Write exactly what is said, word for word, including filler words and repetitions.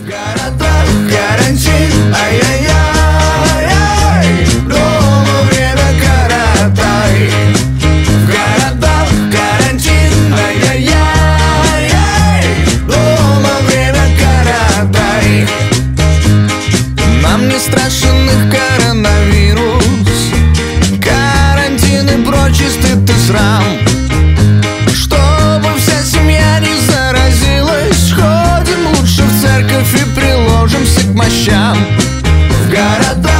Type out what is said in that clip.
В городах карантин, ай-яй-яй, дома время коротай. В городах карантин, ай-яй-яй, дома время коротай. Нам не страшен их коронавирус, карантин и прочий стыд и срам. Чтобы вся семья не заразилась, ходим лучше в церковь и приложимся к мощам. В городах